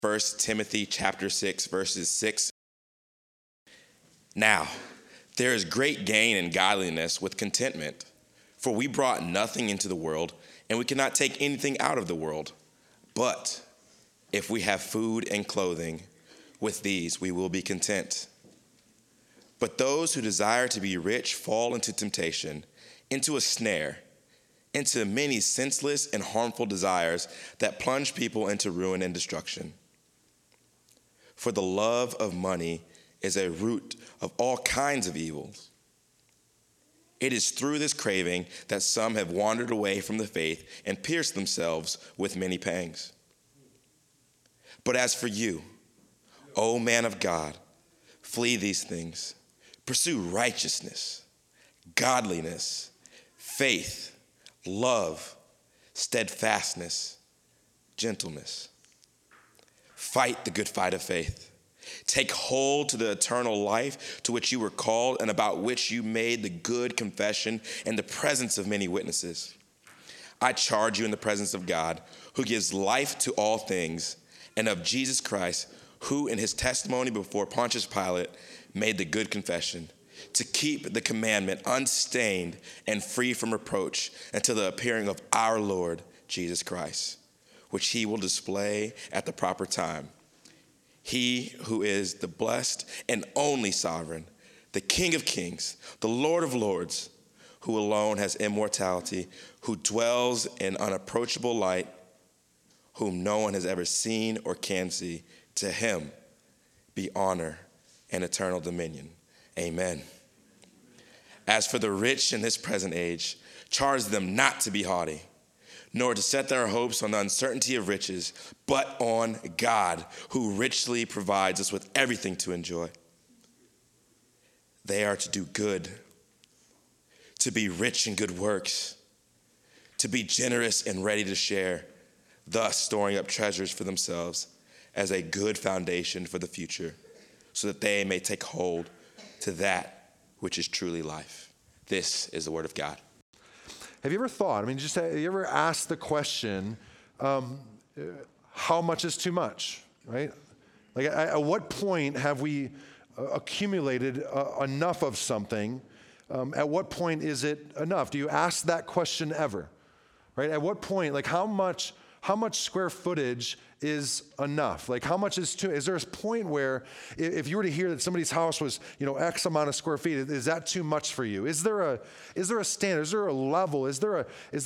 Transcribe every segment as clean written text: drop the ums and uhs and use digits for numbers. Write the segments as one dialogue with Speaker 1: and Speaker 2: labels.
Speaker 1: 1 Timothy chapter 6, verses 6. Now, there is great gain in godliness with contentment, for we brought nothing into the world, and we cannot take anything out of the world. But if we have food and clothing, with these we will be content. But those who desire to be rich fall into temptation, into a snare, into many senseless and harmful desires that plunge people into ruin and destruction. For the love of money is a root of all kinds of evils. It is through this craving that some have wandered away from the faith and pierced themselves with many pangs. But as for you, O man of God, flee these things. Pursue righteousness, godliness, faith, love, steadfastness, gentleness. Fight the good fight of faith. Take hold to the eternal life to which you were called and about which you made the good confession in the presence of many witnesses. I charge you in the presence of God, who gives life to all things, and of Jesus Christ, who in his testimony before Pontius Pilate made the good confession, to keep the commandment unstained and free from reproach until the appearing of our Lord Jesus Christ, which he will display at the proper time. He who is the blessed and only sovereign, the King of kings, the Lord of lords, who alone has immortality, who dwells in unapproachable light, whom no one has ever seen or can see, to him be honor and eternal dominion. Amen. As for the rich in this present age, charge them not to be haughty, nor to set their hopes on the uncertainty of riches, but on God, who richly provides us with everything to enjoy. They are to do good, to be rich in good works, to be generous and ready to share, thus storing up treasures for themselves as a good foundation for the future, so that they may take hold to that which is truly life. This is the word of God.
Speaker 2: Have you ever thought, have you ever asked the question, how much is too much, right? Like, at what point have we accumulated enough of something? At what point is it enough? Do you ask that question ever, right? At what point, like how much square footage is enough? Like how much is too, is there a point where if you were to hear that somebody's house was, X amount of square feet, is that too much for you? Is there a standard? Is there a level? Is there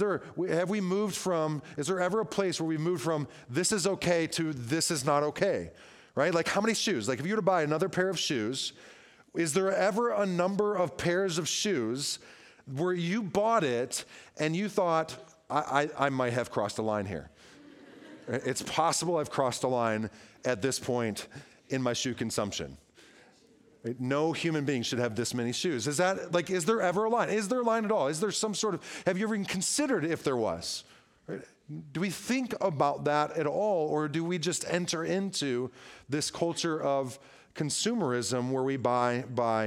Speaker 2: ever a place where we moved from this is okay to this is not okay, right? Like how many shoes? Like if you were to buy another pair of shoes, is there ever a number of pairs of shoes where you bought it and you thought, I might have crossed a line here? It's possible I've crossed a line at this point in my shoe consumption. Right? No human being should have this many shoes. Is there ever a line? Is there a line at all? Is there some sort of, have you ever even considered if there was? Right? Do we think about that at all, or do we just enter into this culture of consumerism where we buy,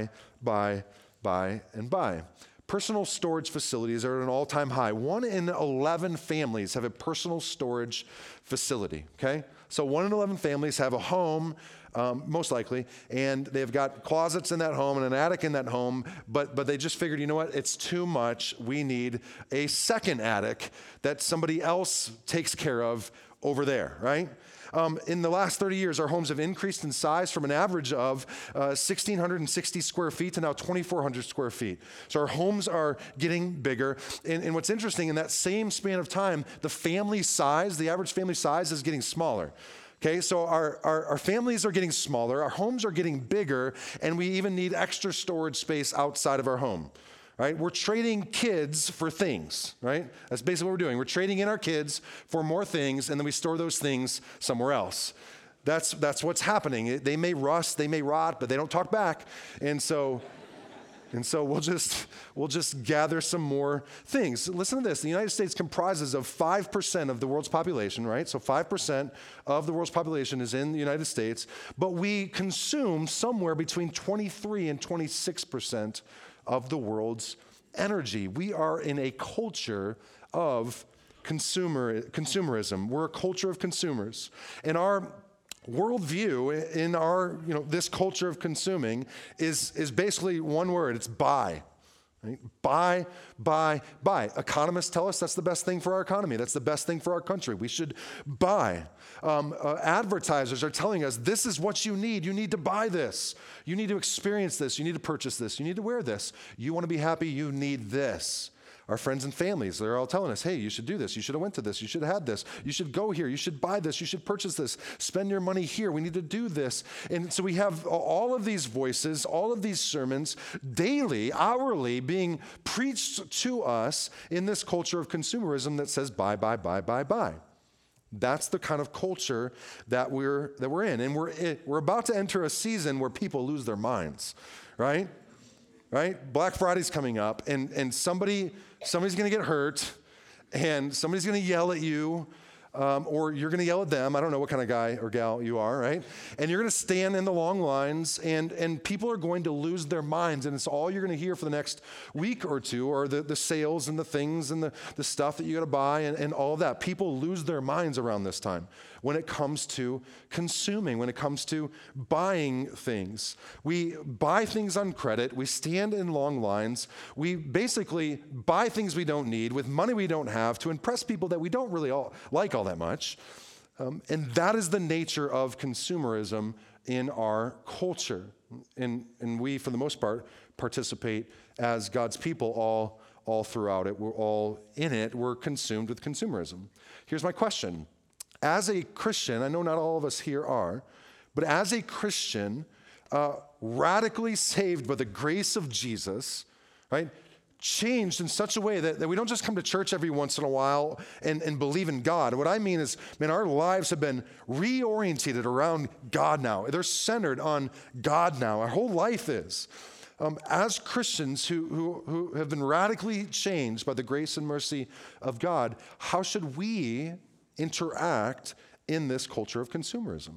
Speaker 2: and buy? Personal storage facilities are at an all-time high. 1 in 11 families have a personal storage facility, okay? So 1 in 11 families have a home, most likely, and they've got closets in that home and an attic in that home, but they just figured, you know what, it's too much. We need a second attic that somebody else takes care of over there, right? In the last 30 years, our homes have increased in size from an average of 1,660 square feet to now 2,400 square feet. So our homes are getting bigger. And what's interesting, in that same span of time, the average family size is getting smaller. Okay, so our families are getting smaller, our homes are getting bigger, and we even need extra storage space outside of our home. Right? We're trading kids for things, right? That's basically what we're doing. We're trading in our kids for more things, and then we store those things somewhere else. That's what's happening. They may rust, they may rot, but they don't talk back. And so we'll just gather some more things. Listen to this. The United States comprises of 5% of the world's population, right? So 5% of the world's population is in the United States, but we consume somewhere between 23 and 26% of the world's energy. We are in a culture of consumerism. We're a culture of consumers. And our Worldview in our, this culture of consuming is basically one word. It's buy. Right? Buy, buy, buy. Economists tell us that's the best thing for our economy. That's the best thing for our country. We should buy. Advertisers are telling us this is what you need. You need to buy this. You need to experience this. You need to purchase this. You need to wear this. You want to be happy. You need this. Our friends and families, they're all telling us, hey, you should do this. You should have went to this. You should have had this. You should go here. You should buy this. You should purchase this. Spend your money here. We need to do this. And so we have all of these voices, all of these sermons daily, hourly being preached to us in this culture of consumerism that says buy, buy, buy, buy, buy. That's the kind of culture that we're in. And we're about to enter a season where people lose their minds, right? Right? Black Friday's coming up, and somebody's going to get hurt, and somebody's going to yell at you, or you're going to yell at them. I don't know what kind of guy or gal you are, right? And you're going to stand in the long lines, and people are going to lose their minds, and it's all you're going to hear for the next week or two, or the sales and the things and the stuff that you got to buy and all of that. People lose their minds around this time when it comes to consuming, when it comes to buying things. We buy things on credit. We stand in long lines. We basically buy things we don't need with money we don't have to impress people that we don't really like all that much. And that is the nature of consumerism in our culture. And we, for the most part, participate as God's people all throughout it. We're all in it. We're consumed with consumerism. Here's my question. As a Christian, I know not all of us here are, but as a Christian, radically saved by the grace of Jesus, right? Changed in such a way that we don't just come to church every once in a while and believe in God. What I mean is, man, our lives have been reoriented around God now. They're centered on God now. Our whole life is. As Christians who have been radically changed by the grace and mercy of God, how should we interact in this culture of consumerism?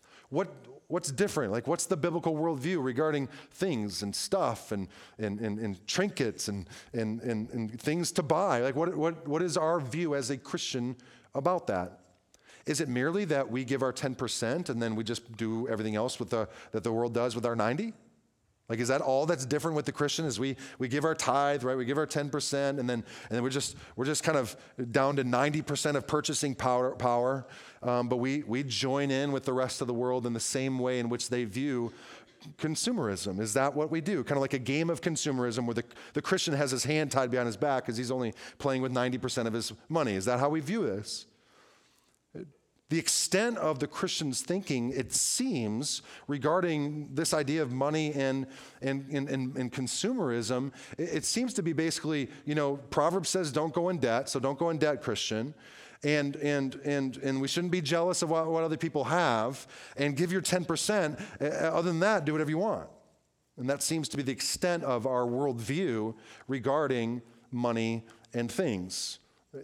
Speaker 2: What's different? Like, what's the biblical worldview regarding things and stuff and trinkets and things to buy? Like, what is our view as a Christian about that? Is it merely that we give our 10% and then we just do everything else that the world does with our 90%? Like, is that all that's different with the Christian? Is we give our tithe, right? We give our 10%, and then we're just kind of down to 90% of purchasing power. But we join in with the rest of the world in the same way in which they view consumerism. Is that what we do? Kind of like a game of consumerism where the Christian has his hand tied behind his back because he's only playing with 90% of his money. Is that how we view this? The extent of the Christian's thinking, it seems, regarding this idea of money and consumerism, it seems to be basically, Proverbs says don't go in debt, so don't go in debt, Christian. And we shouldn't be jealous of what other people have, and give your 10%. Other than that, do whatever you want. And that seems to be the extent of our worldview regarding money and things.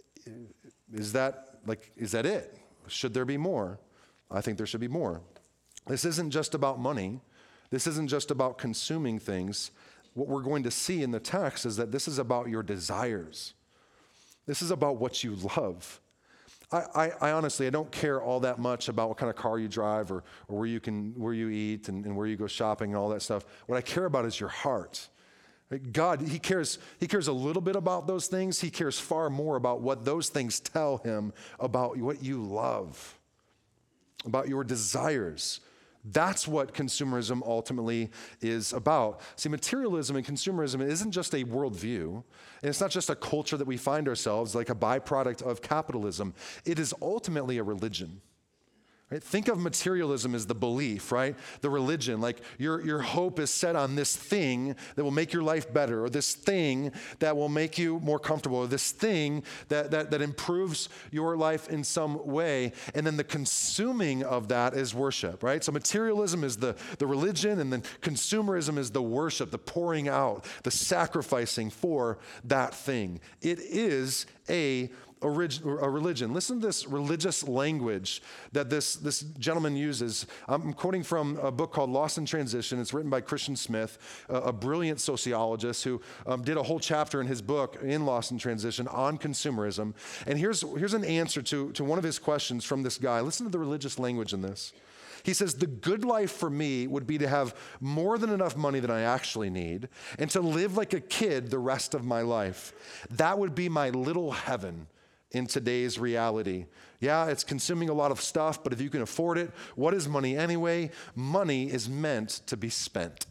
Speaker 2: Is that it? Should there be more? I think there should be more. This isn't just about money. This isn't just about consuming things. What we're going to see in the text is that this is about your desires. This is about what you love. I honestly, I don't care all that much about what kind of car you drive or where you eat and where you go shopping and all that stuff. What I care about is your heart. God, he cares a little bit about those things. He cares far more about what those things tell him about what you love, about your desires. That's what consumerism ultimately is about. See, materialism and consumerism isn't just a worldview, and it's not just a culture that we find ourselves like a byproduct of capitalism. It is ultimately a religion. Right? Think of materialism as the belief, right? The religion, like your hope is set on this thing that will make your life better, or this thing that will make you more comfortable, or this thing that improves your life in some way. And then the consuming of that is worship, right? So materialism is the religion, and then consumerism is the worship, the pouring out, the sacrificing for that thing. It is a religion. Listen to this religious language that this gentleman uses. I'm quoting from a book called Lost in Transition. It's written by Christian Smith, a brilliant sociologist who did a whole chapter in his book in Lost in Transition on consumerism. And here's an answer to one of his questions from this guy. Listen to the religious language in this. He says, the good life for me would be to have more than enough money than I actually need and to live like a kid the rest of my life. That would be my little heaven in today's reality. Yeah, it's consuming a lot of stuff, but if you can afford it, what is money anyway? Money is meant to be spent.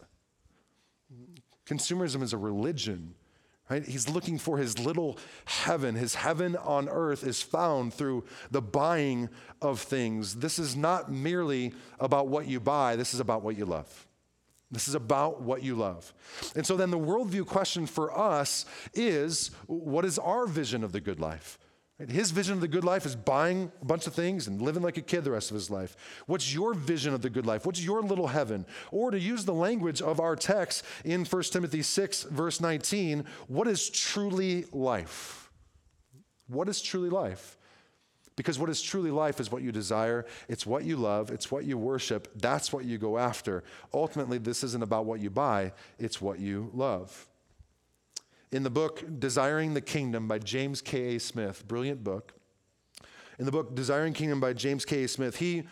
Speaker 2: Consumerism is a religion. Right? He's looking for his little heaven. His heaven on earth is found through the buying of things. This is not merely about what you buy. This is about what you love. This is about what you love. And so then the worldview question for us is, what is our vision of the good life? His vision of the good life is buying a bunch of things and living like a kid the rest of his life. What's your vision of the good life? What's your little heaven? Or to use the language of our text in 1 Timothy 6, verse 19, what is truly life? What is truly life? Because what is truly life is what you desire. It's what you love. It's what you worship. That's what you go after. Ultimately, this isn't about what you buy. It's what you love. In the book, Desiring the Kingdom by James K.A. Smith, brilliant book. In the book, Desiring Kingdom by James K.A. Smith, he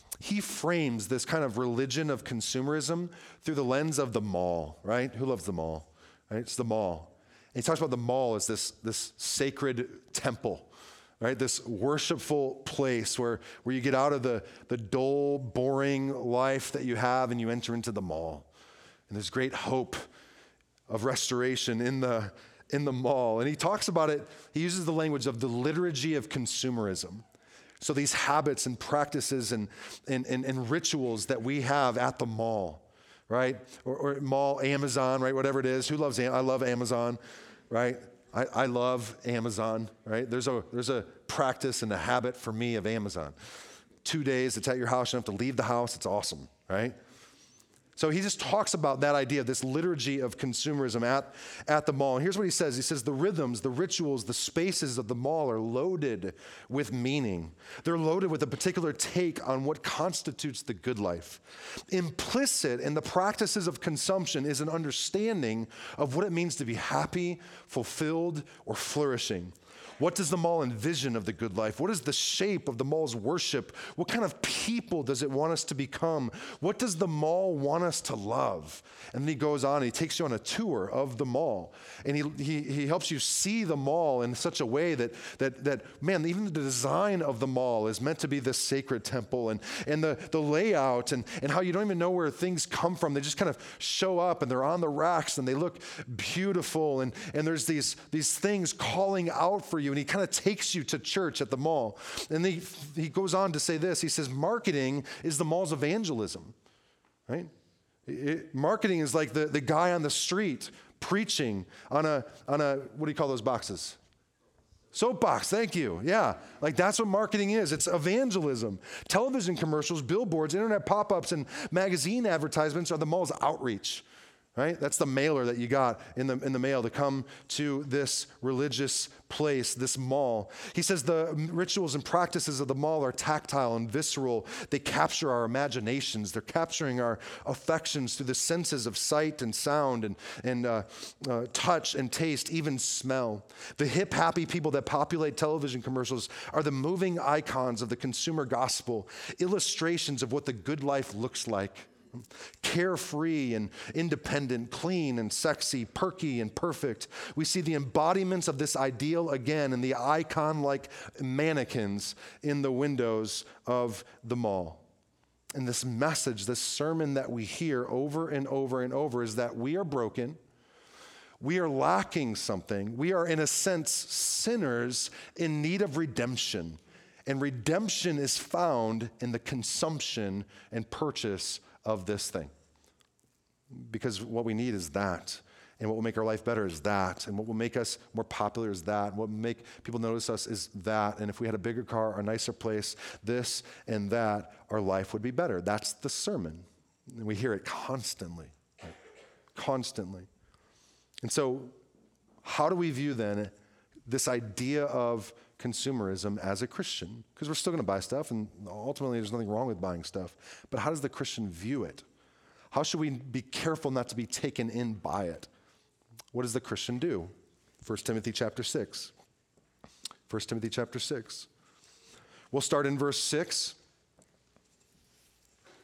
Speaker 2: frames this kind of religion of consumerism through the lens of the mall, right? Who loves the mall, right? It's the mall. And he talks about the mall as this sacred temple, right? This worshipful place where you get out of the dull, boring life that you have and you enter into the mall. And there's great hope of restoration in the mall. And he talks about it, he uses the language of the liturgy of consumerism. So these habits and practices and rituals that we have at the mall, right? Or mall, Amazon, right? Whatever it is. Who loves I love Amazon, right? I love Amazon, right? There's a practice and a habit for me of Amazon. 2 days, it's at your house, you don't have to leave the house, it's awesome, right? So he just talks about that idea of this liturgy of consumerism at the mall. And here's what he says. He says, the rhythms, the rituals, the spaces of the mall are loaded with meaning. They're loaded with a particular take on what constitutes the good life. Implicit in the practices of consumption is an understanding of what it means to be happy, fulfilled, or flourishing. What does the mall envision of the good life? What is the shape of the mall's worship? What kind of people does it want us to become? What does the mall want us to love? And then he goes on, he takes you on a tour of the mall. And he helps you see the mall in such a way that man, even the design of the mall is meant to be this sacred temple. And the layout and how you don't even know where things come from. They just kind of show up and they're on the racks and they look beautiful. And there's these things calling out for you. And he kind of takes you to church at the mall. And he goes on to say this. He says, marketing is the mall's evangelism, right? Marketing is like the guy on the street preaching on a what do you call those boxes? Soapbox, thank you. Yeah, like that's what marketing is. It's evangelism. Television commercials, billboards, internet pop-ups, and magazine advertisements are the mall's outreach. Right? That's the mailer that you got in the mail to come to this religious place, this mall. He says the rituals and practices of the mall are tactile and visceral. They capture our imaginations. They're capturing our affections through the senses of sight and sound and touch and taste, even smell. The hip, happy people that populate television commercials are the moving icons of the consumer gospel, illustrations of what the good life looks like. Carefree and independent, clean and sexy, perky and perfect. We see the embodiments of this ideal again in the icon-like mannequins in the windows of the mall. And this message, this sermon that we hear over and over and over is that we are broken. We are lacking something. We are, in a sense, sinners in need of redemption. And redemption is found in the consumption and purchase of this thing. Because what we need is that. And what will make our life better is that. And what will make us more popular is that. What will make people notice us is that. And if we had a bigger car, a nicer place, this and that, our life would be better. That's the sermon. And we hear it constantly. Right? Constantly. And so how do we view then this idea of consumerism as a Christian? Because we're still going to buy stuff, and ultimately there's nothing wrong with buying stuff. But how does the Christian view it? How should we be careful not to be taken in by it? What does the Christian do? 1 Timothy chapter 6. 1 Timothy chapter 6. We'll start in verse 6.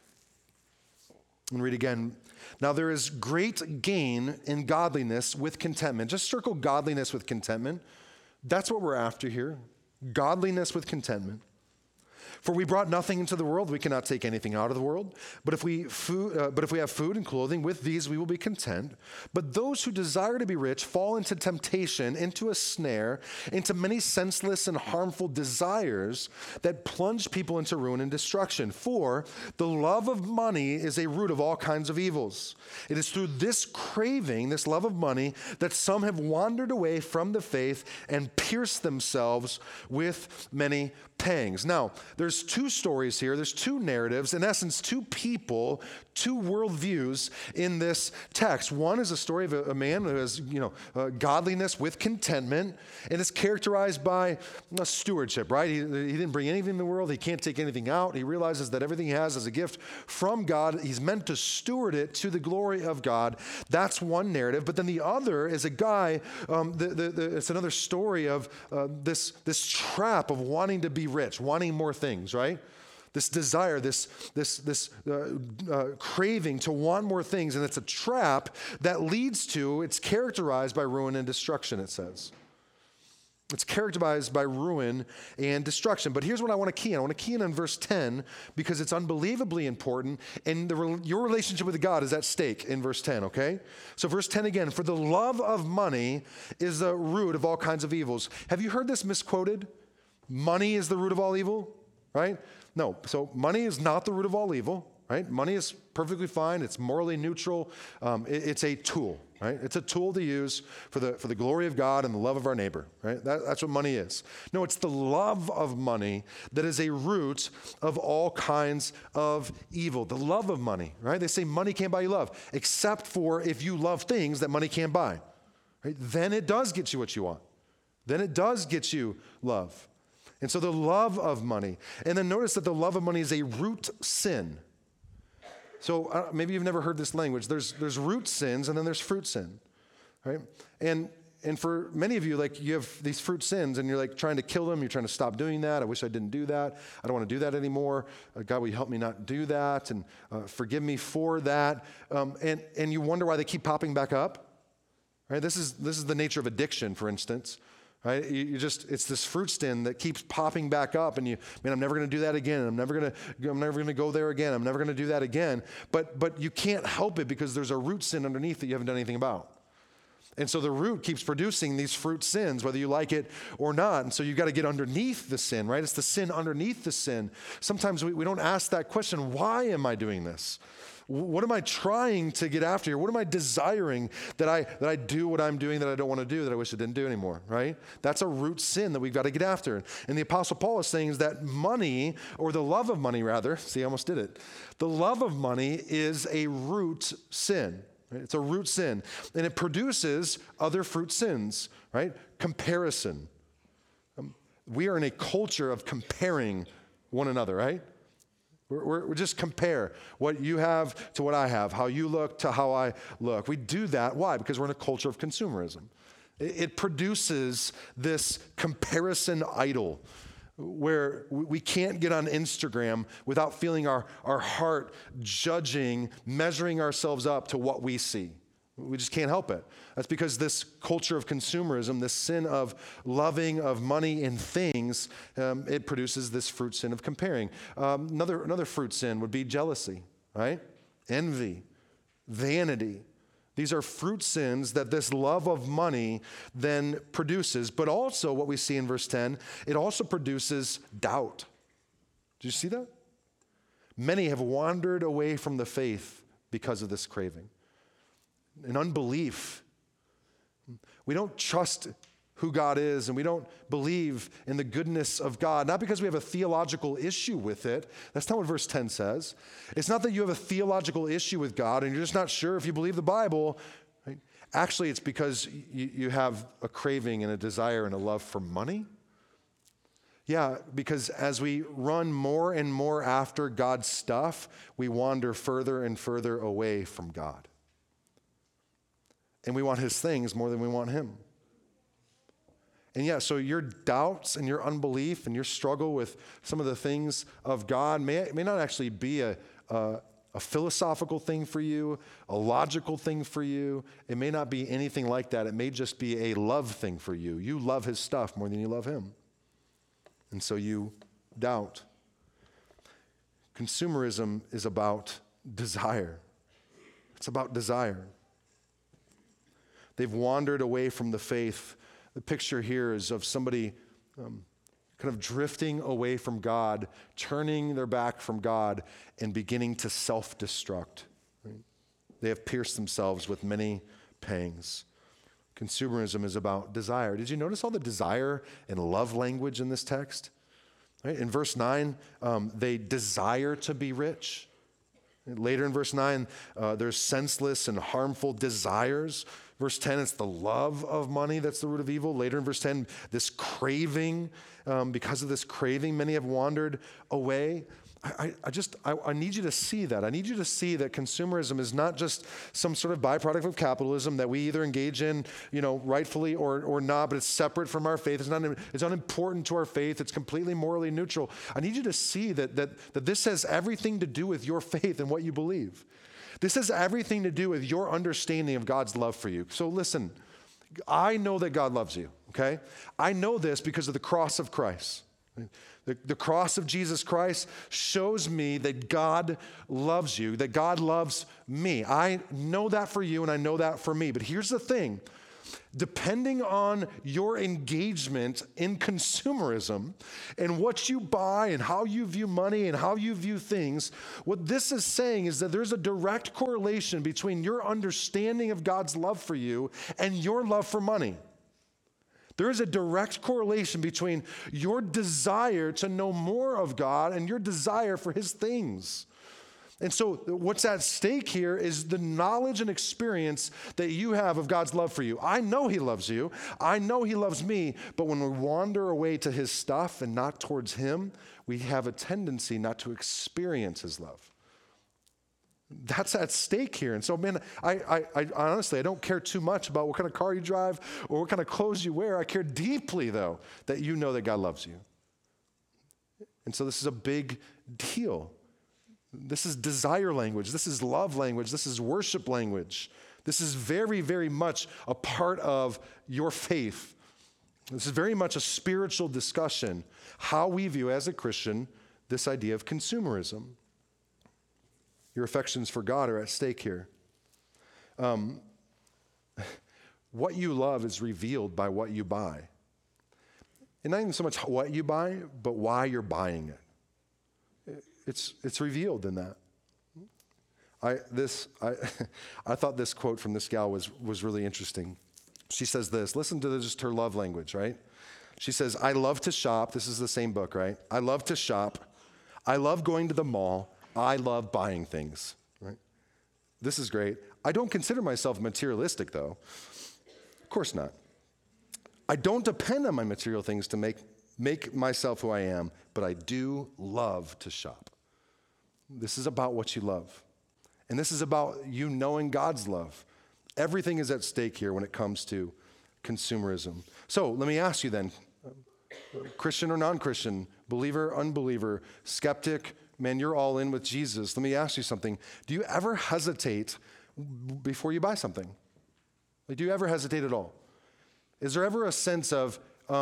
Speaker 2: And read again. Now there is great gain in godliness with contentment. Just circle godliness with contentment. That's what we're after here. Godliness with contentment. For we brought nothing into the world, we cannot take anything out of the world. But if we have food and clothing, with these we will be content. But those who desire to be rich fall into temptation, into a snare, into many senseless and harmful desires that plunge people into ruin and destruction. For the love of money is a root of all kinds of evils. It is through this craving, this love of money, that some have wandered away from the faith and pierced themselves with many pangs. Now, there's two stories here. There's two narratives, in essence, two people, two worldviews in this text. One is a story of a man who has, godliness with contentment, and it's characterized by stewardship, right? He didn't bring anything in the world. He can't take anything out. He realizes that everything he has is a gift from God. He's meant to steward it to the glory of God. That's one narrative. But then the other is a guy, it's another story of this trap of wanting to be rich, wanting more things, right? This desire, this craving to want more things, and it's a trap that leads to, it's characterized by ruin and destruction, it says. It's characterized by ruin and destruction. But here's what I want to key in. I want to key in on verse 10 because it's unbelievably important, and your relationship with God is at stake in verse 10, okay? So verse 10 again, for the love of money is the root of all kinds of evils. Have you heard this misquoted? Money is the root of all evil, right? No, so money is not the root of all evil, right? Money is perfectly fine. It's morally neutral. It's a tool, right? It's a tool to use for the glory of God and the love of our neighbor, right? That's what money is. No, it's the love of money that is a root of all kinds of evil. The love of money, right? They say money can't buy you love, except for if you love things that money can't buy, right? Then it does get you what you want. Then it does get you love. And so the love of money. And then notice that the love of money is a root sin. So maybe you've never heard this language. There's root sins and then there's fruit sin, right? And for many of you, like you have these fruit sins and you're like trying to kill them. You're trying to stop doing that. I wish I didn't do that. I don't want to do that anymore. God, will you help me not do that? And forgive me for that. And you wonder why they keep popping back up, right? This is the nature of addiction, for instance. Right? It's this fruit sin that keeps popping back up, and I'm never going to do that again. I'm never going to go there again. I'm never going to do that again. But you can't help it because there's a root sin underneath that you haven't done anything about. And so the root keeps producing these fruit sins, whether you like it or not. And so you've got to get underneath the sin, right? It's the sin underneath the sin. Sometimes we don't ask that question, why am I doing this? What am I trying to get after here? What am I desiring that I do what I'm doing that I don't want to do, that I wish I didn't do anymore, right? That's a root sin that we've got to get after. And the Apostle Paul is saying is that money, or the love of money rather, see, I almost did it. The love of money is a root sin. Right? It's a root sin. And it produces other fruit sins, right? Comparison. We are in a culture of comparing one another, right? We just compare what you have to what I have, how you look to how I look. We do that. Why? Because we're in a culture of consumerism. It produces this comparison idol where we can't get on Instagram without feeling our heart judging, measuring ourselves up to what we see. We just can't help it. That's because this culture of consumerism, this sin of loving of money and things, it produces this fruit sin of comparing. Another fruit sin would be jealousy, right? Envy, vanity. These are fruit sins that this love of money then produces. But also what we see in verse 10, it also produces doubt. Do you see that? Many have wandered away from the faith because of this craving. And unbelief. We don't trust who God is, and we don't believe in the goodness of God, not because we have a theological issue with it. That's not what verse 10 says. It's not that you have a theological issue with God and you're just not sure if you believe the Bible. Right? Actually, it's because you have a craving and a desire and a love for money. Yeah, because as we run more and more after God's stuff, we wander further and further away from God. And we want his things more than we want him. And yeah, so your doubts and your unbelief and your struggle with some of the things of God may not actually be a a philosophical thing for you, a logical thing for you. It may not be anything like that. It may just be a love thing for you. You love his stuff more than you love him. And so you doubt. Consumerism is about desire. It's about desire. They've wandered away from the faith. The picture here is of somebody kind of drifting away from God, turning their back from God, and beginning to self-destruct. Right? They have pierced themselves with many pangs. Consumerism is about desire. Did you notice all the desire and love language in this text? Right? In verse 9, they desire to be rich. Later in verse 9, there's senseless and harmful desires. Verse 10, it's the love of money that's the root of evil. Later in verse 10, this craving, because of this craving, many have wandered away. I need you to see that. I need you to see that consumerism is not just some sort of byproduct of capitalism that we either engage in, rightfully or not, but it's separate from our faith. It's unimportant to our faith. It's completely morally neutral. I need you to see that this has everything to do with your faith and what you believe. This has everything to do with your understanding of God's love for you. So listen, I know that God loves you, okay? I know this because of the cross of Christ. The cross of Jesus Christ shows me that God loves you, that God loves me. I know that for you and I know that for me. But here's the thing. Depending on your engagement in consumerism and what you buy and how you view money and how you view things, what this is saying is that there's a direct correlation between your understanding of God's love for you and your love for money. There is a direct correlation between your desire to know more of God and your desire for his things. And so what's at stake here is the knowledge and experience that you have of God's love for you. I know he loves you. I know he loves me. But when we wander away to his stuff and not towards him, we have a tendency not to experience his love. That's at stake here. And so, man, I honestly, I don't care too much about what kind of car you drive or what kind of clothes you wear. I care deeply, though, that you know that God loves you. And so this is a big deal. This is desire language. This is love language. This is worship language. This is very, very much a part of your faith. This is very much a spiritual discussion, how we view as a Christian this idea of consumerism. Your affections for God are at stake here. What you love is revealed by what you buy. And not even so much what you buy, but why you're buying it. It's revealed in that. I thought this quote from this gal was really interesting. She says this, listen to just her love language, right? She says, I love to shop. This is the same book, right? I love to shop. I love going to the mall. I love buying things, right? This is great. I don't consider myself materialistic, though. Of course not. I don't depend on my material things to make myself who I am, but I do love to shop. This is about what you love. And this is about you knowing God's love. Everything is at stake here when it comes to consumerism. So let me ask you then, Christian or non-Christian, believer, unbeliever, skeptic, man, you're all in with Jesus. Let me ask you something. Do you ever hesitate before you buy something? Like, do you ever hesitate at all? Is there ever a sense of,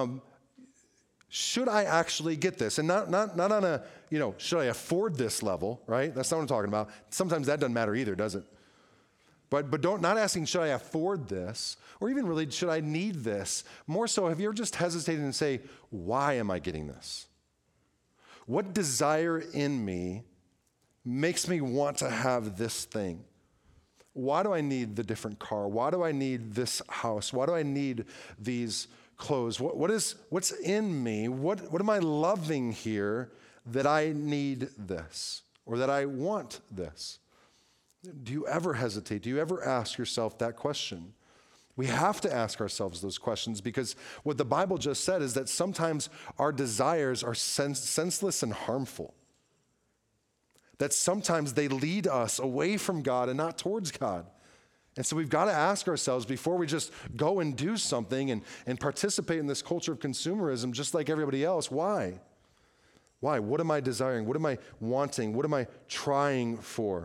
Speaker 2: should I actually get this? And not on a, should I afford this level, right? That's not what I'm talking about. Sometimes that doesn't matter either, does it? But not asking, should I afford this? Or even really, should I need this? More so, have you ever just hesitated and say, why am I getting this? What desire in me makes me want to have this thing? Why do I need the different car? Why do I need this house? Why do I need these clothes? What's in me? What am I loving here that I need this or that I want this? Do you ever hesitate? Do you ever ask yourself that question? We have to ask ourselves those questions because what the Bible just said is that sometimes our desires are senseless and harmful. That sometimes they lead us away from God and not towards God. And so we've got to ask ourselves before we just go and do something and participate in this culture of consumerism just like everybody else, why? Why? What am I desiring? What am I wanting? What am I trying for?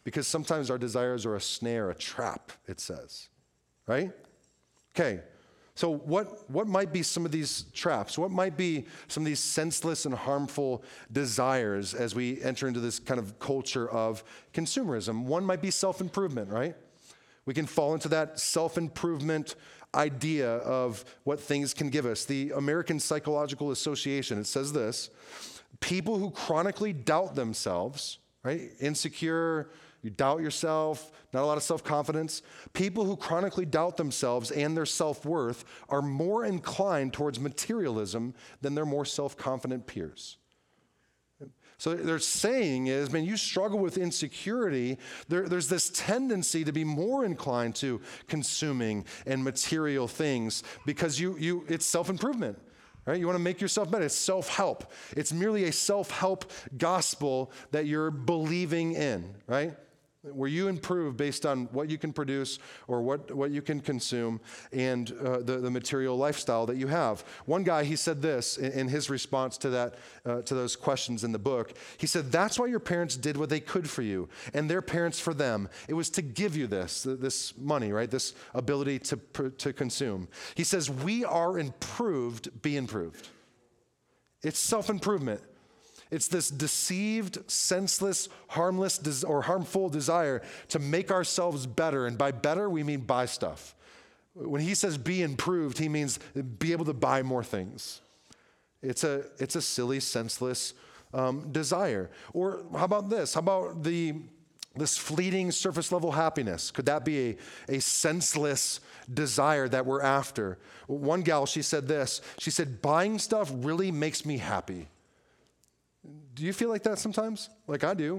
Speaker 2: because sometimes our desires are a snare, a trap, it says, right? Okay, so what might be some of these traps? What might be some of these senseless and harmful desires as we enter into this kind of culture of consumerism? One might be self-improvement, right? We can fall into that self-improvement idea of what things can give us. The American Psychological Association, it says this: people who chronically doubt themselves, right? Insecure, you doubt yourself, not a lot of self-confidence. People who chronically doubt themselves and their self-worth are more inclined towards materialism than their more self-confident peers. So they're saying is, man, you struggle with insecurity. There's this tendency to be more inclined to consuming and material things because it's self-improvement. Right? You want to make yourself better. It's self-help. It's merely a self-help gospel that you're believing in, right? Where you improve based on what you can produce or what you can consume and the material lifestyle that you have. One guy, he said this in his response to that, to those questions in the book. He said, that's why your parents did what they could for you and their parents for them. It was to give you this money, right? This ability to consume. He says, we are improved, be improved. It's self-improvement. It's this deceived, senseless, harmless, or harmful desire to make ourselves better. And by better, we mean buy stuff. When he says be improved, he means be able to buy more things. It's a silly, senseless desire. Or how about this? How about this fleeting surface level happiness? Could that be a senseless desire that we're after? One gal, she said this. She said, buying stuff really makes me happy. Do you feel like that sometimes? Like I do.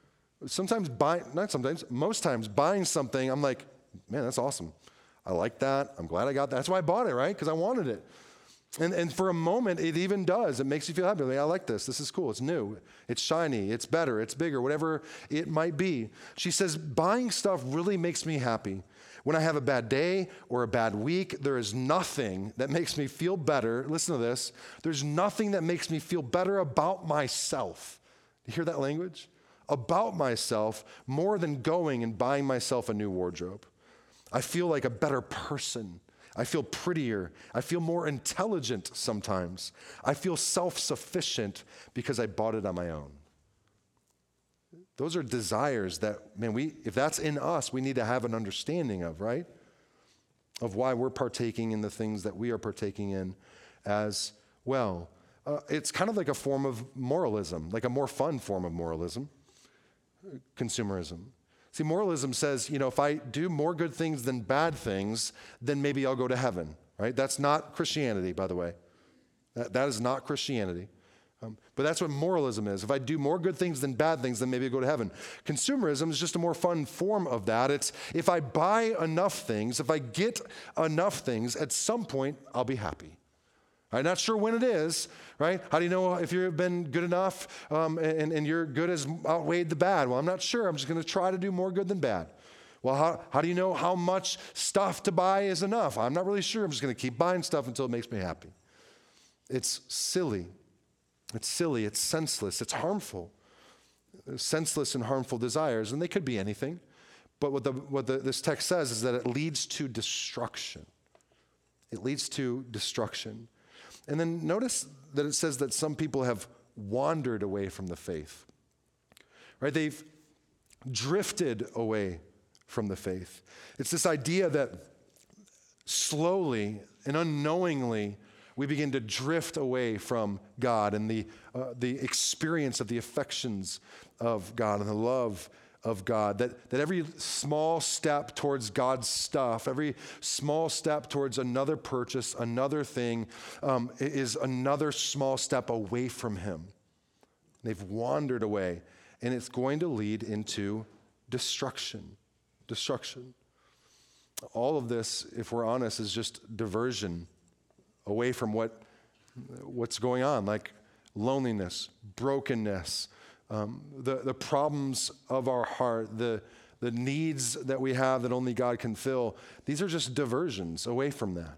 Speaker 2: Most times buying something, I'm like, man, that's awesome. I like that. I'm glad I got that. That's why I bought it, right? Because I wanted it. And for a moment, it even does. It makes you feel happy. Like, I like this. This is cool. It's new. It's shiny. It's better. It's bigger, whatever it might be. She says, buying stuff really makes me happy. When I have a bad day or a bad week, there is nothing that makes me feel better. Listen to this. There's nothing that makes me feel better about myself. You hear that language? About myself more than going and buying myself a new wardrobe. I feel like a better person. I feel prettier. I feel more intelligent sometimes. I feel self-sufficient because I bought it on my own. Those are desires that, man, if that's in us, we need to have an understanding of, right? Of why we're partaking in the things that we are partaking in as well. It's kind of like a form of moralism, like a more fun form of moralism, consumerism. See, moralism says, if I do more good things than bad things, then maybe I'll go to heaven, right? That's not Christianity, by the way. That is not Christianity. But that's what moralism is. If I do more good things than bad things, then maybe I'll go to heaven. Consumerism is just a more fun form of that. It's if I buy enough things, if I get enough things, at some point, I'll be happy. I'm not sure when it is, right? How do you know if you've been good enough and your good has outweighed the bad? Well, I'm not sure. I'm just going to try to do more good than bad. Well, how do you know how much stuff to buy is enough? I'm not really sure. I'm just going to keep buying stuff until it makes me happy. It's silly. It's silly. It's senseless. It's harmful. Senseless and harmful desires, and they could be anything. But what this text says is that it leads to destruction. It leads to destruction. And then notice that it says that some people have wandered away from the faith. Right? They've drifted away from the faith. It's this idea that slowly and unknowingly we begin to drift away from God and the experience of the affections of God and the love of God, that every small step towards God's stuff, every small step towards another purchase, another thing, is another small step away from Him. They've wandered away, and it's going to lead into destruction. Destruction. All of this, if we're honest, is just diversion away from what's going on, like loneliness, brokenness, the problems of our heart, the needs that we have that only God can fill. These are just diversions away from that.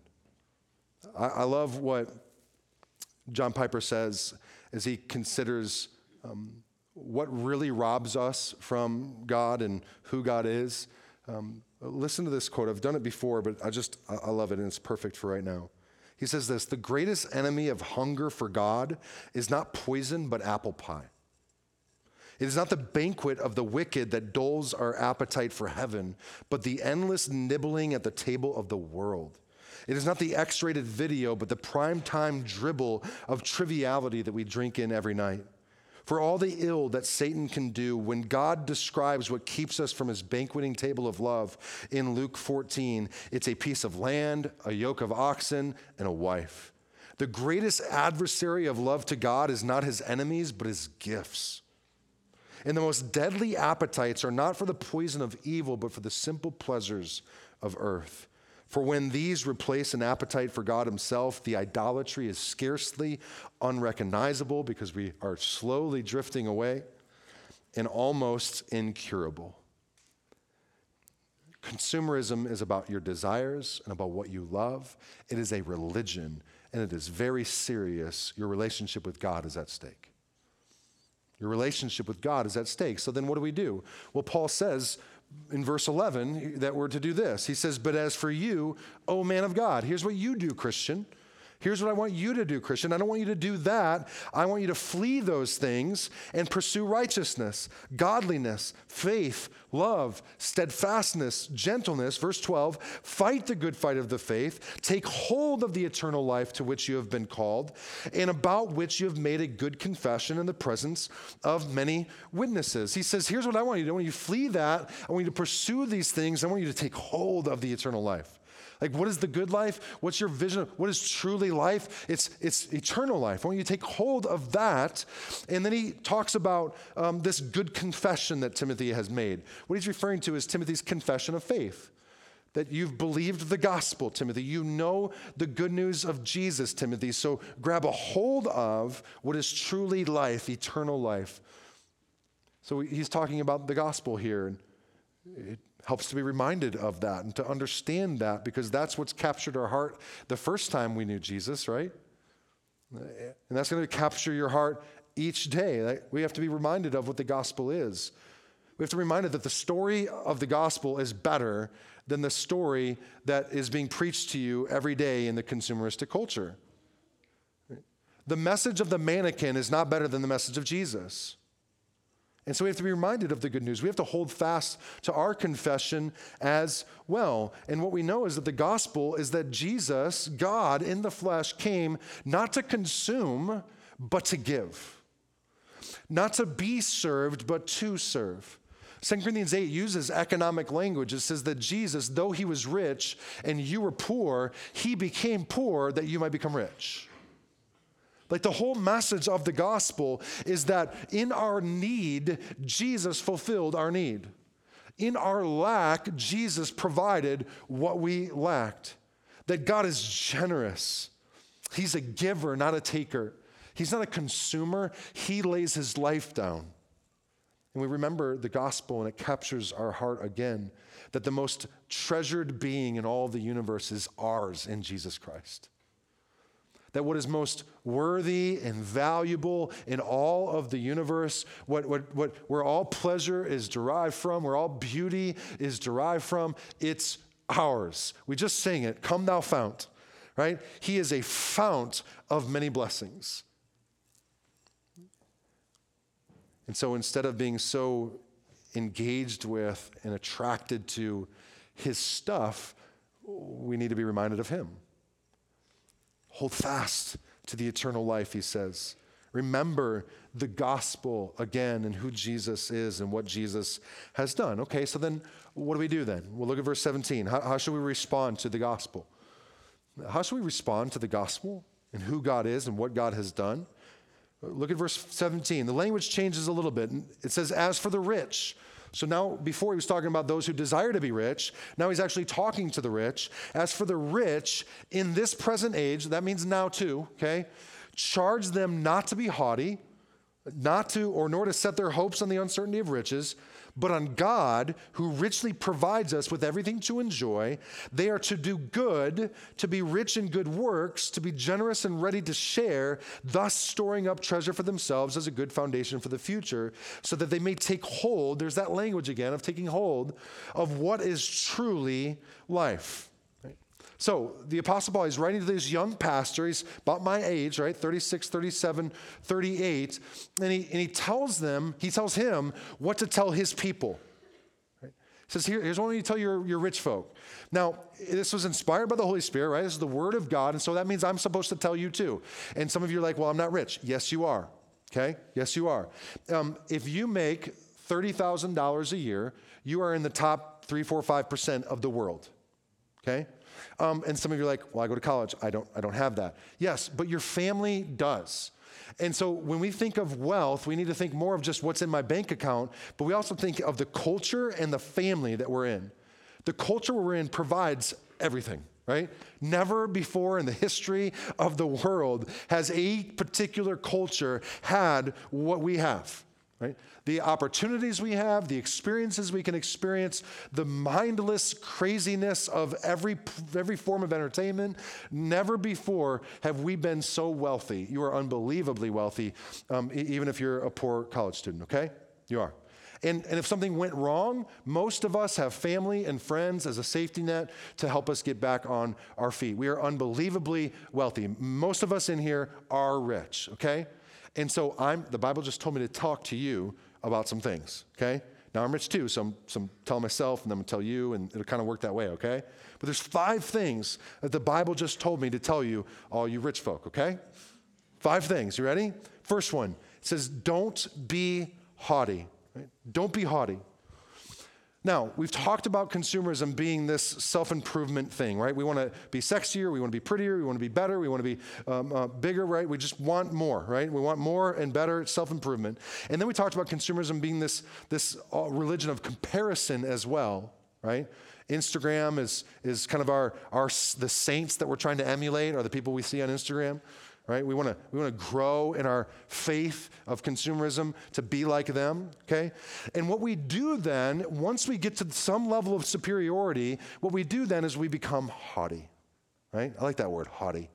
Speaker 2: I love what John Piper says as he considers what really robs us from God and who God is. Listen to this quote. I've done it before, but I love it, and it's perfect for right now. He says this: the greatest enemy of hunger for God is not poison, but apple pie. It is not the banquet of the wicked that dulls our appetite for heaven, but the endless nibbling at the table of the world. It is not the X-rated video, but the primetime dribble of triviality that we drink in every night. For all the ill that Satan can do, when God describes what keeps us from his banqueting table of love in Luke 14, it's a piece of land, a yoke of oxen, and a wife. The greatest adversary of love to God is not his enemies, but his gifts. And the most deadly appetites are not for the poison of evil, but for the simple pleasures of earth. For when these replace an appetite for God himself, the idolatry is scarcely unrecognizable because we are slowly drifting away and almost incurable. Consumerism is about your desires and about what you love. It is a religion, and it is very serious. Your relationship with God is at stake. Your relationship with God is at stake. So then what do? Well, Paul says in verse 11 that we're to do this. He says, but as for you, O man of God, here's what you do, Christian. Here's what I want you to do, Christian. I don't want you to do that. I want you to flee those things and pursue righteousness, godliness, faith, love, steadfastness, gentleness. Verse 12, fight the good fight of the faith. Take hold of the eternal life to which you have been called and about which you have made a good confession in the presence of many witnesses. He says, here's what I want you to do. I want you to flee that. I want you to pursue these things. I want you to take hold of the eternal life. Like, what is the good life? What's your vision? What is truly life? It's eternal life. I want you to take hold of that. And then he talks about this good confession that Timothy has made. What he's referring to is Timothy's confession of faith. That you've believed the gospel, Timothy. You know the good news of Jesus, Timothy. So grab a hold of what is truly life, eternal life. So he's talking about the gospel here. And it helps to be reminded of that and to understand that, because that's what's captured our heart the first time we knew Jesus, right? And that's going to capture your heart each day. We have to be reminded of what the gospel is. We have to be reminded that the story of the gospel is better than the story that is being preached to you every day in the consumeristic culture. The message of the mannequin is not better than the message of Jesus. And so we have to be reminded of the good news. We have to hold fast to our confession as well. And what we know is that the gospel is that Jesus, God in the flesh, came not to consume, but to give. Not to be served, but to serve. 2 Corinthians 8 uses economic language. It says that Jesus, though he was rich and you were poor, he became poor that you might become rich. Like, the whole message of the gospel is that in our need, Jesus fulfilled our need. In our lack, Jesus provided what we lacked. That God is generous. He's a giver, not a taker. He's not a consumer. He lays his life down. And we remember the gospel, and it captures our heart again, that the most treasured being in all the universe is ours in Jesus Christ. That what is most worthy and valuable in all of the universe, where all pleasure is derived from, where all beauty is derived from, it's ours. We just sing it, "Come thou fount," right? He is a fount of many blessings. And so instead of being so engaged with and attracted to his stuff, we need to be reminded of him. Hold fast to the eternal life, he says. Remember the gospel again and who Jesus is and what Jesus has done. Okay, so then what do we do then? We'll look at verse 17. How should we respond to the gospel? How should we respond to the gospel and who God is and what God has done? Look at verse 17. The language changes a little bit. It says, as for the rich. So now, before he was talking about those who desire to be rich, now he's actually talking to the rich. As for the rich, in this present age, that means now too, okay? Charge them not to be haughty, nor to set their hopes on the uncertainty of riches, but on God, who richly provides us with everything to enjoy. They are to do good, to be rich in good works, to be generous and ready to share, thus storing up treasure for themselves as a good foundation for the future, so that they may take hold, there's that language again of taking hold, of what is truly life. So the Apostle Paul, he's writing to this young pastor. He's about my age, right? 36, 37, 38. And he tells him what to tell his people. Right? He says, here's what you tell your rich folk. Now, this was inspired by the Holy Spirit, right? This is the word of God. And so that means I'm supposed to tell you too. And some of you are like, well, I'm not rich. Yes, you are. Okay? Yes, you are. If you make $30,000 a year, you are in the top 3, 4, 5% of the world. Okay? And some of you are like, well, I go to college. I don't have that. Yes, but your family does. And so when we think of wealth, we need to think more of just what's in my bank account, but we also think of the culture and the family that we're in. The culture we're in provides everything, right? Never before in the history of the world has a particular culture had what we have. Right? The opportunities we have, the experiences we can experience, the mindless craziness of every form of entertainment. Never before have we been so wealthy. You are unbelievably wealthy, even if you're a poor college student, okay? You are. And if something went wrong, most of us have family and friends as a safety net to help us get back on our feet. We are unbelievably wealthy. Most of us in here are rich, okay? And so the Bible just told me to talk to you about some things, okay? Now I'm rich too, so I'm telling myself and I'm gonna tell you, and it'll kind of work that way, okay? But there's 5 things that the Bible just told me to tell you, all you rich folk, okay? 5 things, you ready? First one, it says, don't be haughty. Right? Don't be haughty. Now, we've talked about consumerism being this self-improvement thing, right? We want to be sexier, we want to be prettier, we want to be better, we want to be bigger, right? We just want more, right? We want more and better self-improvement. And then we talked about consumerism being this religion of comparison as well, right? Instagram is kind of the saints that we're trying to emulate are the people we see on Instagram. Right? We want to grow in our faith of consumerism to be like them, okay? And what we do then, once we get to some level of superiority, what we do then is we become haughty, right? I like that word, haughty.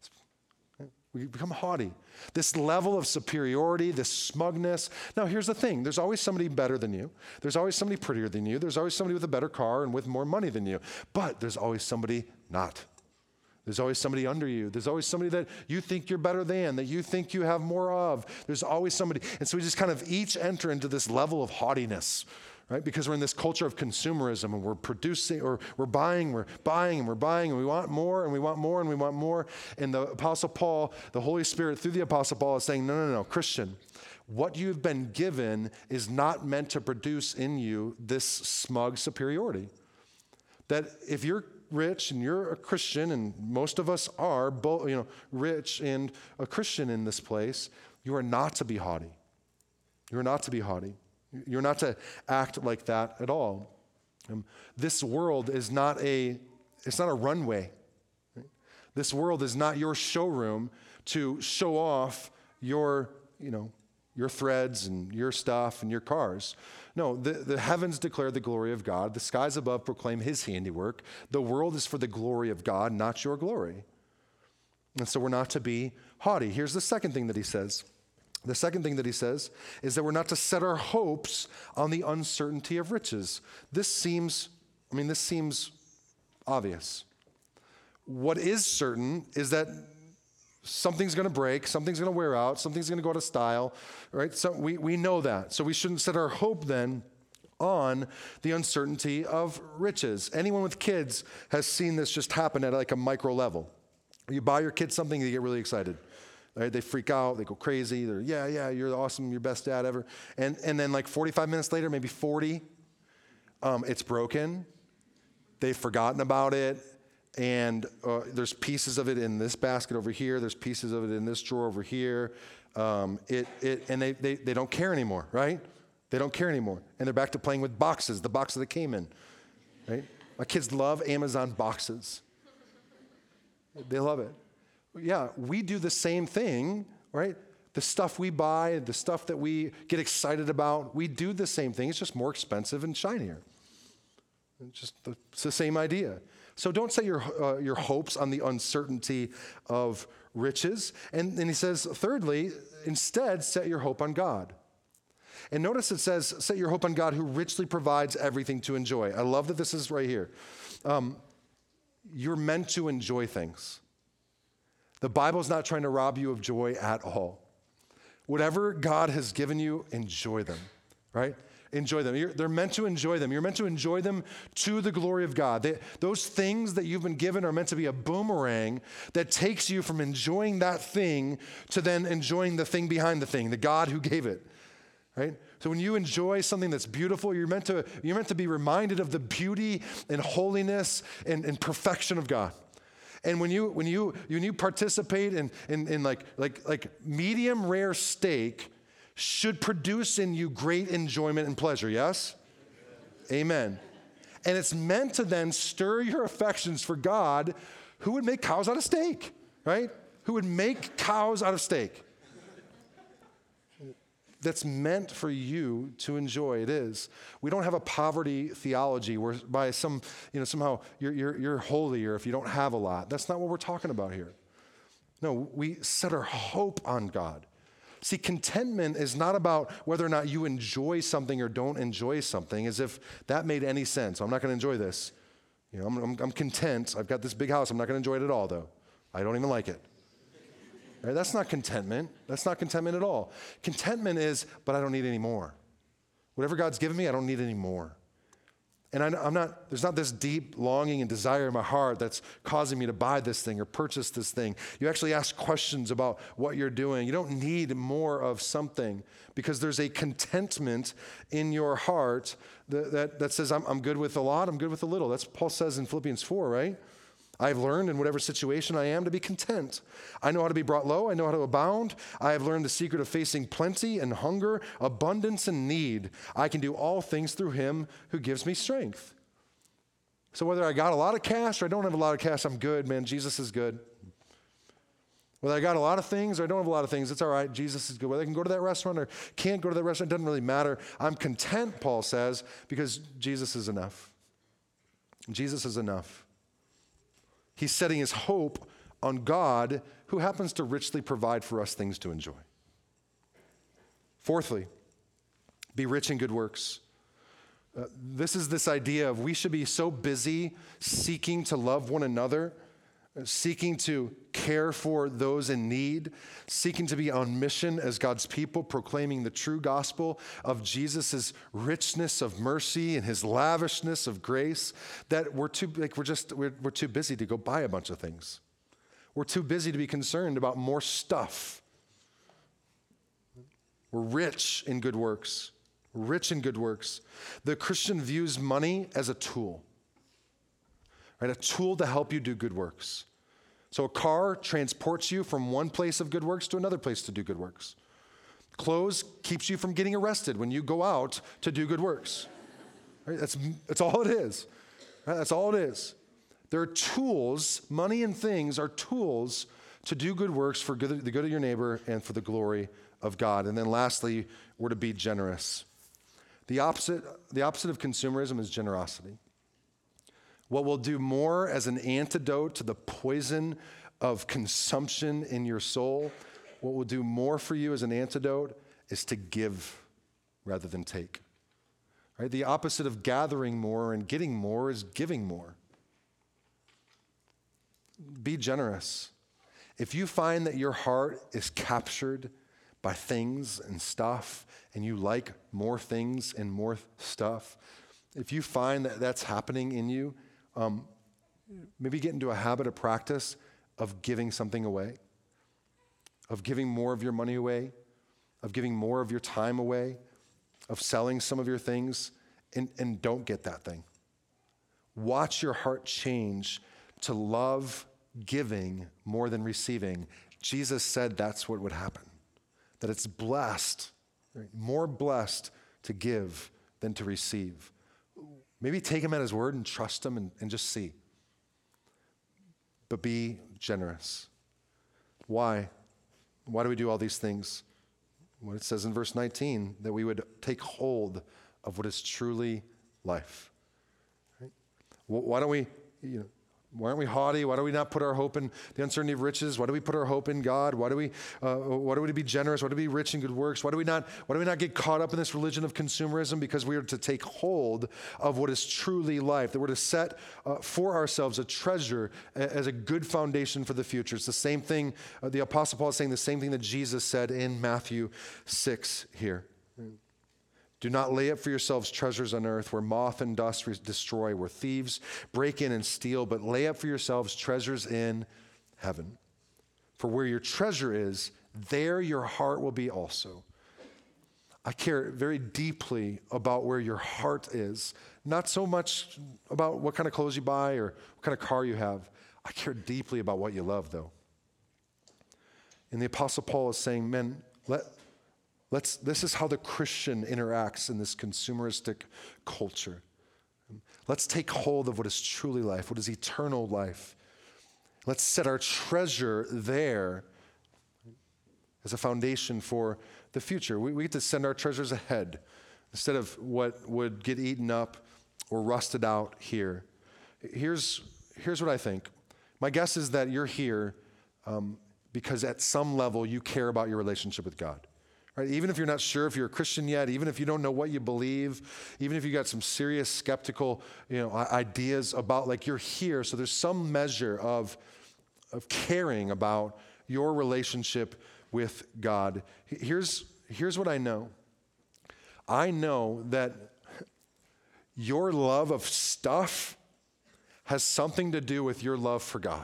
Speaker 2: We become haughty. This level of superiority, this smugness. Now, here's the thing. There's always somebody better than you. There's always somebody prettier than you. There's always somebody with a better car and with more money than you. But there's always somebody not. There's always somebody under you. There's always somebody that you think you're better than, that you think you have more of. There's always somebody. And so we just kind of each enter into this level of haughtiness, right? Because we're in this culture of consumerism and we're producing or we're buying, and we want more and we want more and we want more. And the Apostle Paul, the Holy Spirit through the Apostle Paul is saying, no, Christian, what you've been given is not meant to produce in you this smug superiority. That if you're rich and you're a Christian, and most of us are both, rich and a Christian in this place, you are not to be haughty. You're not to be haughty. You're not to act like that at all. This world is it's not a runway. Right? This world is not your showroom to show off your threads and your stuff and your cars. No, the heavens declare the glory of God. The skies above proclaim his handiwork. The world is for the glory of God, not your glory. And so we're not to be haughty. Here's the second thing that he says. The second thing that he says is that we're not to set our hopes on the uncertainty of riches. This seems obvious. What is certain is that something's going to break, something's going to wear out, something's going to go out of style, right? So we know that. So we shouldn't set our hope then on the uncertainty of riches. Anyone with kids has seen this just happen at like a micro level. You buy your kids something, they get really excited. Right? They freak out, they go crazy. They're, yeah, you're awesome, your best dad ever. And then like 45 minutes later, maybe 40, it's broken. They've forgotten about it. And there's pieces of it in this basket over here. There's pieces of it in this drawer over here. And they don't care anymore, right? They don't care anymore. And they're back to playing with boxes, the boxes that came in, right? My kids love Amazon boxes. They love it. Yeah, we do the same thing, right? The stuff we buy, the stuff that we get excited about, we do the same thing. It's just more expensive and shinier. It's the same idea. So don't set your hopes on the uncertainty of riches. And he says, thirdly, instead, set your hope on God. And notice it says, set your hope on God who richly provides everything to enjoy. I love that this is right here. You're meant to enjoy things. The Bible's not trying to rob you of joy at all. Whatever God has given you, enjoy them, right? Enjoy them. They're meant to enjoy them. You're meant to enjoy them to the glory of God. Those things that you've been given are meant to be a boomerang that takes you from enjoying that thing to then enjoying the thing behind the thing, the God who gave it, right? So when you enjoy something that's beautiful, you're meant to be reminded of the beauty and holiness and perfection of God. And when you participate in like medium rare steak, should produce in you great enjoyment and pleasure, yes? Amen. And it's meant to then stir your affections for God, who would make cows out of steak, right? Who would make cows out of steak. That's meant for you to enjoy. It is. We don't have a poverty theology whereby somehow you're holier if you don't have a lot. That's not what we're talking about here. No, we set our hope on God. See, contentment is not about whether or not you enjoy something or don't enjoy something, as if that made any sense. I'm not going to enjoy this. I'm content. I've got this big house. I'm not going to enjoy it at all, though. I don't even like it. Right? That's not contentment. That's not contentment at all. Contentment is, but I don't need any more. Whatever God's given me, I don't need any more. And there's not this deep longing and desire in my heart that's causing me to buy this thing or purchase this thing. You actually ask questions about what you're doing. You don't need more of something because there's a contentment in your heart that says, I'm good with a lot, I'm good with a little. That's what Paul says in Philippians 4, right? I've learned in whatever situation I am to be content. I know how to be brought low. I know how to abound. I have learned the secret of facing plenty and hunger, abundance and need. I can do all things through him who gives me strength. So whether I got a lot of cash or I don't have a lot of cash, I'm good, man. Jesus is good. Whether I got a lot of things or I don't have a lot of things, it's all right. Jesus is good. Whether I can go to that restaurant or can't go to that restaurant, it doesn't really matter. I'm content, Paul says, because Jesus is enough. Jesus is enough. He's setting his hope on God, who happens to richly provide for us things to enjoy. Fourthly, be rich in good works. This is this idea of we should be so busy seeking to love one another, seeking to care for those in need, seeking to be on mission as God's people, proclaiming the true gospel of Jesus' richness of mercy and his lavishness of grace, that we're too busy to go buy a bunch of things. We're too busy to be concerned about more stuff. We're rich in good works. Rich in good works. The Christian views money as a tool. Right? A tool to help you do good works. So a car transports you from one place of good works to another place to do good works. Clothes keeps you from getting arrested when you go out to do good works. Right? That's all it is. Right? That's all it is. There are tools, money and things are tools to do good works for the good of your neighbor and for the glory of God. And then lastly, we're to be generous. The opposite of consumerism is generosity. What will do more as an antidote to the poison of consumption in your soul, what will do more for you as an antidote is to give rather than take. Right? The opposite of gathering more and getting more is giving more. Be generous. If you find that your heart is captured by things and stuff, and you like more things and more stuff, if you find that that's happening in you, maybe get into a habit of practice of giving something away, of giving more of your money away, of giving more of your time away, of selling some of your things, and don't get that thing. Watch your heart change to love giving more than receiving. Jesus said that's what would happen, that it's blessed, right? More blessed to give than to receive. Maybe take him at his word and trust him and just see. But be generous. Why? Why do we do all these things? What it says in verse 19, that we would take hold of what is truly life. Right? Why don't we, why aren't we haughty? Why do we not put our hope in the uncertainty of riches? Why do we put our hope in God? Why do we be generous? Why do we be rich in good works? Why do we not get caught up in this religion of consumerism? Because we are to take hold of what is truly life, that we're to set for ourselves a treasure as a good foundation for the future. It's the same thing, the Apostle Paul is saying the same thing that Jesus said in Matthew 6 here. Do not lay up for yourselves treasures on earth where moth and dust destroy, where thieves break in and steal, but lay up for yourselves treasures in heaven. For where your treasure is, there your heart will be also. I care very deeply about where your heart is, not so much about what kind of clothes you buy or what kind of car you have. I care deeply about what you love, though. And the Apostle Paul is saying, men, this is how the Christian interacts in this consumeristic culture. Let's take hold of what is truly life, what is eternal life. Let's set our treasure there as a foundation for the future. We get to send our treasures ahead instead of what would get eaten up or rusted out here. Here's what I think. My guess is that you're here because at some level you care about your relationship with God. Right? Even if you're not sure if you're a Christian yet, even if you don't know what you believe, even if you got some serious skeptical, ideas about, like, you're here. So there's some measure of caring about your relationship with God. Here's what I know. I know that your love of stuff has something to do with your love for God.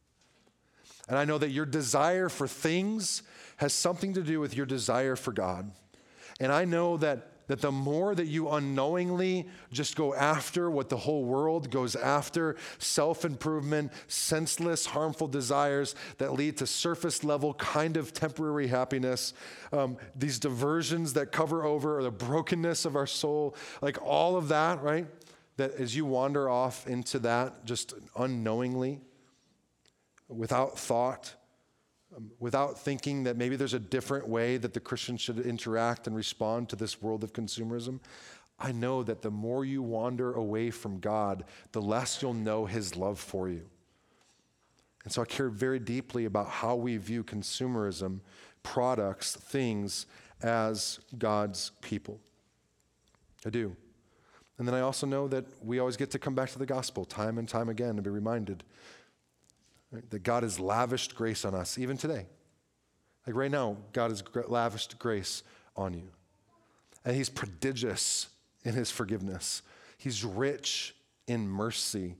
Speaker 2: And I know that your desire for things has something to do with your desire for God. And I know that the more that you unknowingly just go after what the whole world goes after, self-improvement, senseless, harmful desires that lead to surface level kind of temporary happiness, these diversions that cover over the brokenness of our soul, like all of that, right? That as you wander off into that just unknowingly, without thought, without thinking that maybe there's a different way that the Christian should interact and respond to this world of consumerism, I know that the more you wander away from God, the less you'll know his love for you. And so I care very deeply about how we view consumerism, products, things, as God's people. I do. And then I also know that we always get to come back to the gospel time and time again and be reminded that God has lavished grace on us, even today. Like right now, God has lavished grace on you. And he's prodigious in his forgiveness. He's rich in mercy.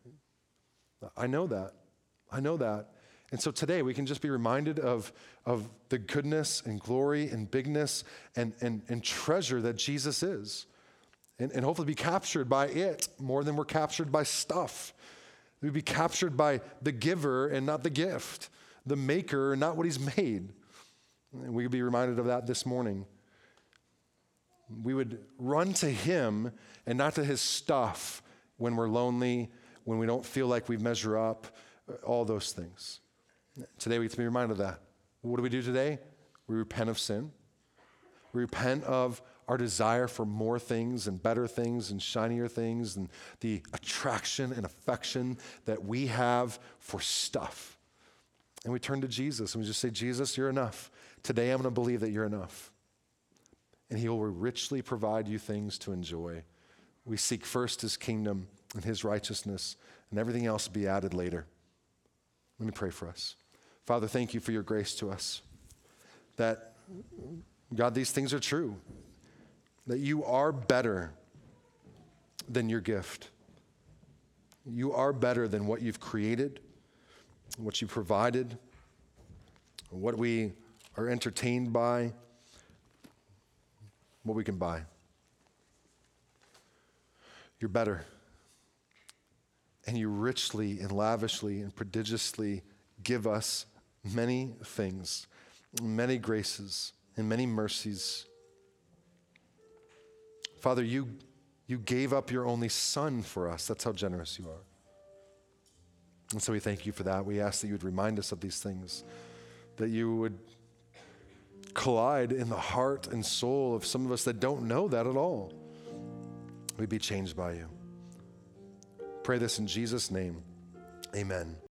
Speaker 2: I know that. And so today we can just be reminded of the goodness and glory and bigness and treasure that Jesus is. And hopefully be captured by it more than we're captured by stuff. We'd be captured by the giver and not the gift, the maker and not what he's made. And we would be reminded of that this morning. We would run to him and not to his stuff when we're lonely, when we don't feel like we measure up, all those things. Today we get to be reminded of that. What do we do today? We repent of sin. We repent of our desire for more things and better things and shinier things and the attraction and affection that we have for stuff. And we turn to Jesus and we just say, Jesus, you're enough. Today I'm going to believe that you're enough. And he will richly provide you things to enjoy. We seek first his kingdom and his righteousness, and everything else will be added later. Let me pray for us. Father, thank you for your grace to us. That, God, these things are true. That you are better than your gift. You are better than what you've created, what you provided, what we are entertained by, what we can buy. You're better. And you richly and lavishly and prodigiously give us many things, many graces, and many mercies. Father, you gave up your only son for us. That's how generous you are. And so we thank you for that. We ask that you would remind us of these things, that you would collide in the heart and soul of some of us that don't know that at all. We'd be changed by you. Pray this in Jesus' name. Amen.